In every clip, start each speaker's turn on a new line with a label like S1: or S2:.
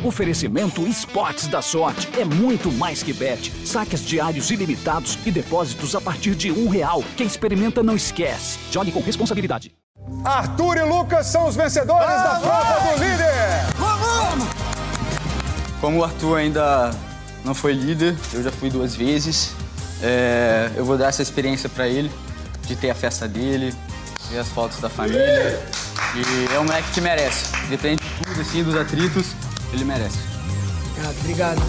S1: Oferecimento Esportes da Sorte. É muito mais que bet. Saques diários ilimitados e depósitos a partir de R$1. Quem experimenta não esquece. Jogue com responsabilidade.
S2: Arthur e Lucas são os vencedores da prova do líder.
S3: Vamos! Como o Arthur ainda não foi líder, eu já fui 2 vezes. Eu vou dar essa experiência pra ele, de ter a festa dele, ver as fotos da família. E é um moleque que merece. Depende de tudo, assim, dos atritos, ele merece.
S4: Obrigado.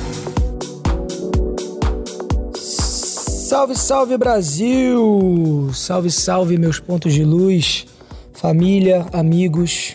S4: Salve, salve, Brasil! Salve, salve, meus pontos de luz. Família, amigos,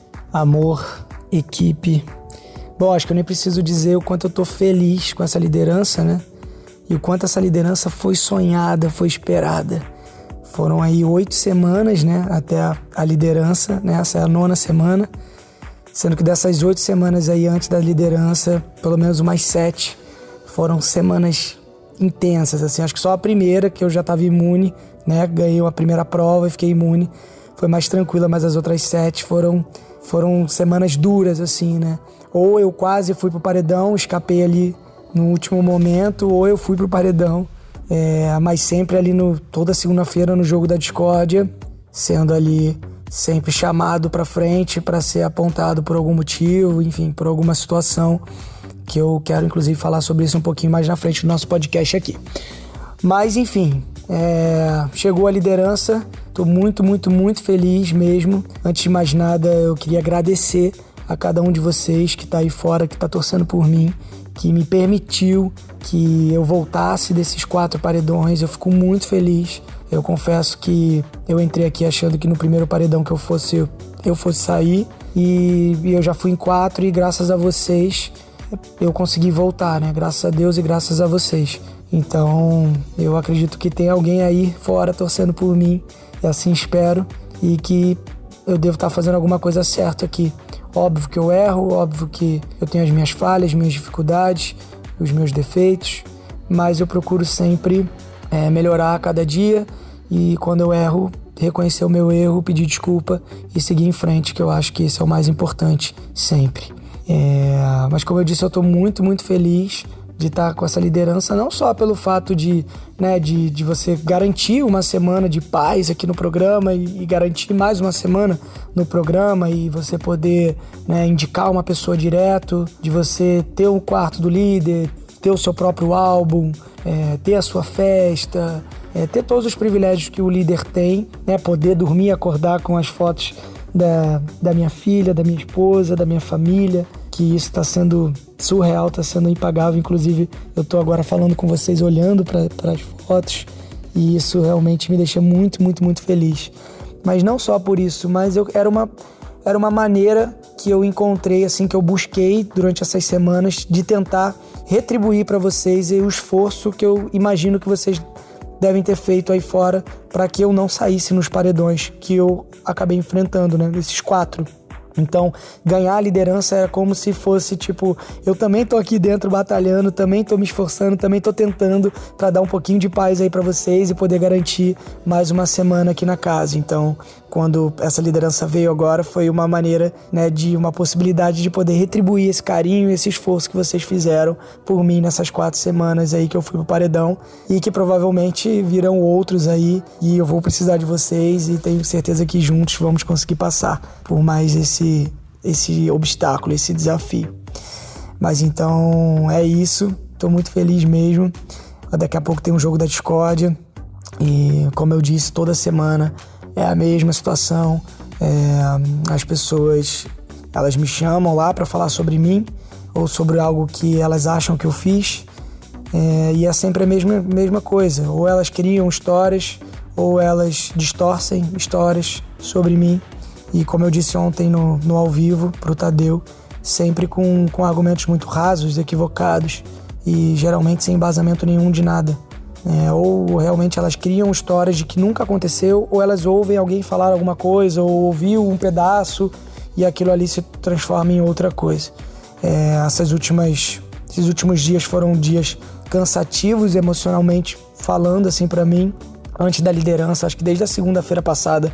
S4: amor, equipe. Bom, acho que eu nem preciso dizer o quanto eu tô feliz com essa liderança, né? E o quanto essa liderança foi sonhada, foi esperada. Foram aí 8 semanas, né? Até a liderança, né? Essa é a 9ª semana. Sendo que dessas 8 semanas aí antes da liderança, pelo menos umas 7 foram semanas intensas, assim. Acho que só a primeira, que eu já estava imune, né? Ganhei a primeira prova e fiquei imune. Foi mais tranquila, mas as outras 7 foram semanas duras, assim, né? Ou eu quase fui pro paredão, escapei ali no último momento, ou eu fui pro paredão. Mas sempre ali toda segunda-feira no jogo da discórdia, sendo ali sempre chamado pra frente pra ser apontado por algum motivo, enfim, por alguma situação, que eu quero inclusive falar sobre isso um pouquinho mais na frente do nosso podcast aqui. Mas enfim, chegou a liderança, tô muito, muito, muito feliz mesmo. Antes de mais nada, eu queria agradecer a cada um de vocês que tá aí fora, que tá torcendo por mim, que me permitiu que eu voltasse desses 4 paredões. Eu fico muito feliz. Eu confesso que eu entrei aqui achando que no primeiro paredão que eu fosse sair, e eu já fui em 4, e graças a vocês eu consegui voltar, né? Graças a Deus e graças a vocês. Então eu acredito que tem alguém aí fora torcendo por mim, e assim espero, e que eu devo estar fazendo alguma coisa certa aqui. Óbvio que eu erro, óbvio que eu tenho as minhas falhas, minhas dificuldades, os meus defeitos, mas eu procuro sempre melhorar a cada dia, e quando eu erro, reconhecer o meu erro, pedir desculpa e seguir em frente, que eu acho que esse é o mais importante sempre. Mas como eu disse, eu estou muito, muito feliz de estar com essa liderança, não só pelo fato de você garantir uma semana de paz aqui no programa e garantir mais uma semana no programa, e você poder, né, indicar uma pessoa direto, de você ter um quarto do líder, ter o seu próprio álbum, ter a sua festa, ter todos os privilégios que o líder tem, né, poder dormir e acordar com as fotos da minha filha, da minha esposa, da minha família, que isso está sendo surreal, está sendo impagável. Inclusive, eu estou agora falando com vocês, olhando para as fotos, e isso realmente me deixa muito, muito, muito feliz. Mas não só por isso, mas era uma maneira que eu encontrei, assim, que eu busquei durante essas semanas, de tentar retribuir para vocês o esforço que eu imagino que vocês devem ter feito aí fora para que eu não saísse nos paredões que eu acabei enfrentando, né? Esses 4. Então, ganhar a liderança era como se fosse, tipo, eu também tô aqui dentro batalhando, também tô me esforçando, também tô tentando para dar um pouquinho de paz aí para vocês e poder garantir mais uma semana aqui na casa. Então, quando essa liderança veio agora, foi uma maneira, né, de uma possibilidade de poder retribuir esse carinho e esse esforço que vocês fizeram por mim nessas 4 semanas aí que eu fui pro paredão, e que provavelmente virão outros aí, e eu vou precisar de vocês, e tenho certeza que juntos vamos conseguir passar por mais esse obstáculo, esse desafio. Mas então é isso, tô muito feliz mesmo. Daqui a pouco tem um jogo da discórdia, e como eu disse, toda semana é a mesma situação. As pessoas, elas me chamam lá para falar sobre mim, ou sobre algo que elas acham que eu fiz, e é sempre a mesma coisa. Ou elas criam histórias, ou elas distorcem histórias sobre mim. E como eu disse ontem no ao vivo pro Tadeu, sempre com argumentos muito rasos, equivocados, e geralmente sem embasamento nenhum de nada. Ou realmente elas criam histórias de que nunca aconteceu, ou elas ouvem alguém falar alguma coisa, ou ouviu um pedaço, e aquilo ali se transforma em outra coisa. Esses últimos dias foram dias cansativos emocionalmente falando, assim, pra mim, antes da liderança. Acho que desde a segunda-feira passada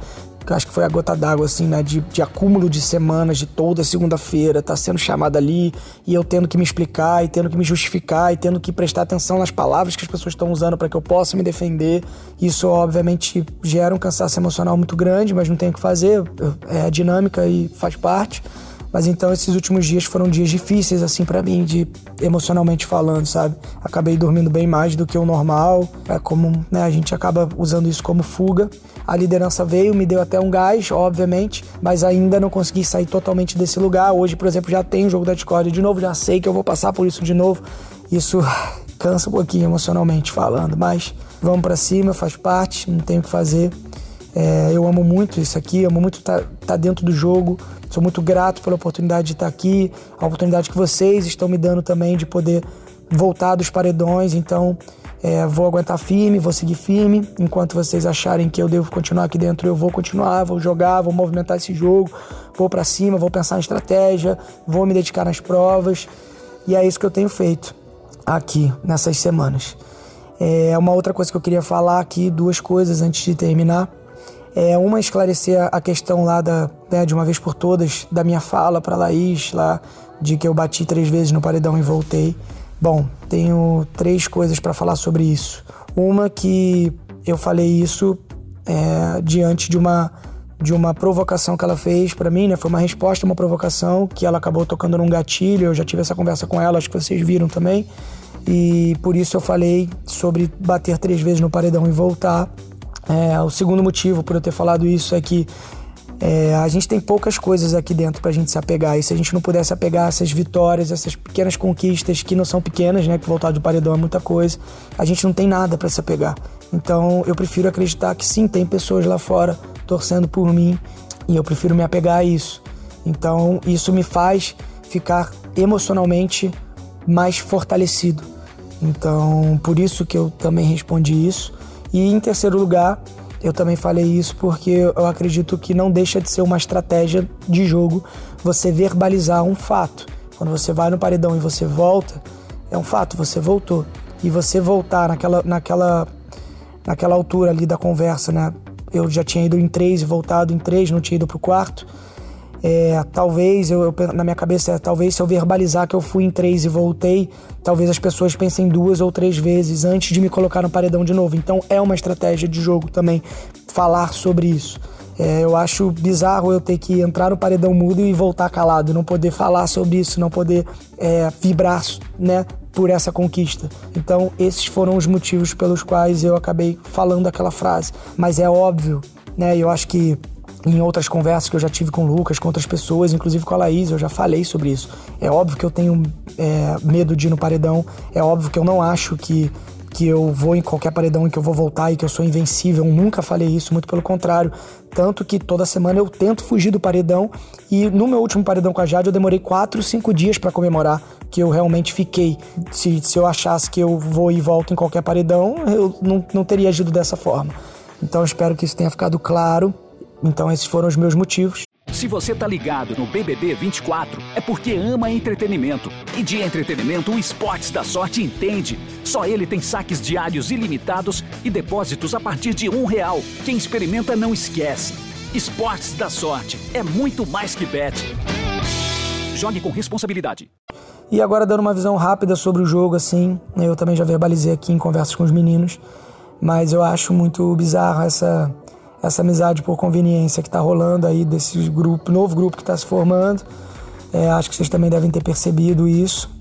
S4: que eu acho que foi a gota d'água, assim, né, de acúmulo de semanas, de toda segunda-feira, tá sendo chamada ali, e eu tendo que me explicar, e tendo que me justificar, e tendo que prestar atenção nas palavras que as pessoas estão usando para que eu possa me defender. Isso, obviamente, gera um cansaço emocional muito grande, mas não tem o que fazer, é a dinâmica e faz parte. Mas então esses últimos dias foram dias difíceis, assim, pra mim, emocionalmente falando, sabe? Acabei dormindo bem mais do que o normal, como, né, a gente acaba usando isso como fuga. A liderança veio, me deu até um gás, obviamente, mas ainda não consegui sair totalmente desse lugar. Hoje, por exemplo, já tem o jogo da Discord de novo, já sei que eu vou passar por isso de novo. Isso cansa um pouquinho emocionalmente falando, mas vamos pra cima, faz parte, não tenho o que fazer. Eu amo muito isso aqui, amo muito estar dentro do jogo, sou muito grato pela oportunidade de estar aqui, a oportunidade que vocês estão me dando também de poder voltar dos paredões, então vou aguentar firme, vou seguir firme, enquanto vocês acharem que eu devo continuar aqui dentro, eu vou continuar, vou jogar, vou movimentar esse jogo, vou pra cima, vou pensar em estratégia, vou me dedicar nas provas, e é isso que eu tenho feito aqui nessas semanas. Uma outra coisa que eu queria falar aqui, 2 coisas antes de terminar. Uma, esclarecer a questão lá de uma vez por todas, da minha fala para Laís, lá, de que eu bati 3 vezes no paredão e voltei. Bom, tenho 3 coisas para falar sobre isso. Uma, que eu falei isso diante de uma provocação que ela fez para mim, né? Foi uma resposta a uma provocação que ela acabou tocando num gatilho. Eu já tive essa conversa com ela, acho que vocês viram também. E por isso eu falei sobre bater 3 vezes no paredão e voltar. O segundo motivo por eu ter falado isso é que a gente tem poucas coisas aqui dentro pra gente se apegar, e se a gente não pudesse apegar a essas vitórias, essas pequenas conquistas que não são pequenas, né, que voltar do paredão é muita coisa, a gente não tem nada pra se apegar. Então eu prefiro acreditar que sim, tem pessoas lá fora torcendo por mim, e eu prefiro me apegar a isso. Então isso me faz ficar emocionalmente mais fortalecido. Então por isso que eu também respondi isso. E em terceiro lugar, eu também falei isso porque eu acredito que não deixa de ser uma estratégia de jogo você verbalizar um fato. Quando você vai no paredão e você volta, é um fato, você voltou. E você voltar naquela altura ali da conversa, né? Eu já tinha ido em 3 e voltado em 3, não tinha ido pro quarto. Talvez, na minha cabeça, talvez se eu verbalizar que eu fui em 3 e voltei, talvez as pessoas pensem 2 ou 3 vezes antes de me colocar no paredão de novo. Então é uma estratégia de jogo também falar sobre isso. Eu acho bizarro eu ter que entrar no paredão mudo e voltar calado, não poder falar sobre isso, não poder vibrar, né, por essa conquista. Então esses foram os motivos pelos quais eu acabei falando aquela frase. Mas é óbvio, né, eu acho que em outras conversas que eu já tive com o Lucas, com outras pessoas, inclusive com a Laís, eu já falei sobre isso. É óbvio que eu tenho medo de ir no paredão, é óbvio que eu não acho que eu vou em qualquer paredão e que eu vou voltar e que eu sou invencível. Eu nunca falei isso, muito pelo contrário. Tanto que toda semana eu tento fugir do paredão, e no meu último paredão com a Jade eu demorei 4, 5 dias pra comemorar que eu realmente fiquei. Se eu achasse que eu vou e volto em qualquer paredão, eu não teria agido dessa forma. Então eu espero que isso tenha ficado claro. Então esses foram os meus motivos.
S1: Se você tá ligado no BBB 24, é porque ama entretenimento. E de entretenimento, o Esportes da Sorte entende. Só ele tem saques diários ilimitados e depósitos a partir de R$1. Quem experimenta não esquece. Esportes da Sorte é muito mais que bet. Jogue com responsabilidade.
S4: E agora, dando uma visão rápida sobre o jogo, assim, eu também já verbalizei aqui em conversas com os meninos, mas eu acho muito bizarro essa amizade por conveniência que tá rolando aí desse novo grupo que tá se formando. Acho que vocês também devem ter percebido isso.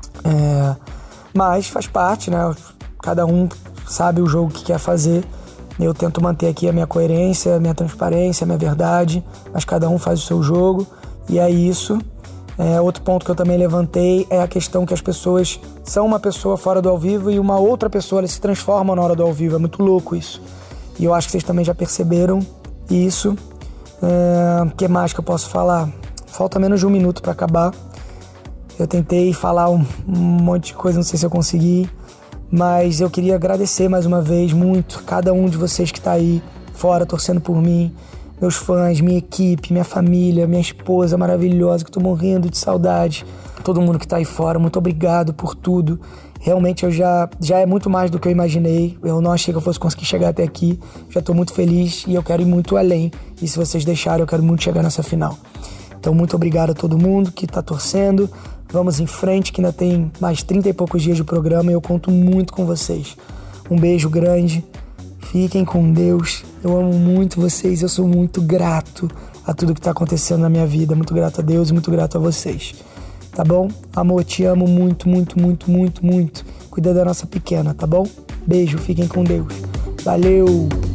S4: Mas faz parte, né? Cada um sabe o jogo que quer fazer. Eu tento manter aqui a minha coerência, a minha transparência, a minha verdade, mas cada um faz o seu jogo, e é isso. Outro ponto que eu também levantei é a questão que as pessoas são uma pessoa fora do ao vivo e uma outra pessoa, elas se transformam na hora do ao vivo. É muito louco isso. E eu acho que vocês também já perceberam isso. O que mais que eu posso falar? Falta menos de 1 minuto para acabar. Eu tentei falar um monte de coisa, não sei se eu consegui. Mas eu queria agradecer mais uma vez muito cada um de vocês que está aí fora torcendo por mim. Meus fãs, minha equipe, minha família, minha esposa maravilhosa, que eu tô morrendo de saudade. Todo mundo que tá aí fora, muito obrigado por tudo. Realmente já é muito mais do que eu imaginei. Eu não achei que eu fosse conseguir chegar até aqui. Já tô muito feliz e eu quero ir muito além. E se vocês deixarem, eu quero muito chegar nessa final. Então, muito obrigado a todo mundo que tá torcendo. Vamos em frente, que ainda tem mais 30 e poucos dias de programa e eu conto muito com vocês. Um beijo grande. Fiquem com Deus. Eu amo muito vocês. Eu sou muito grato a tudo que tá acontecendo na minha vida. Muito grato a Deus e muito grato a vocês. Tá bom? Amor, te amo muito, muito, muito, muito, muito. Cuida da nossa pequena, tá bom? Beijo, fiquem com Deus. Valeu!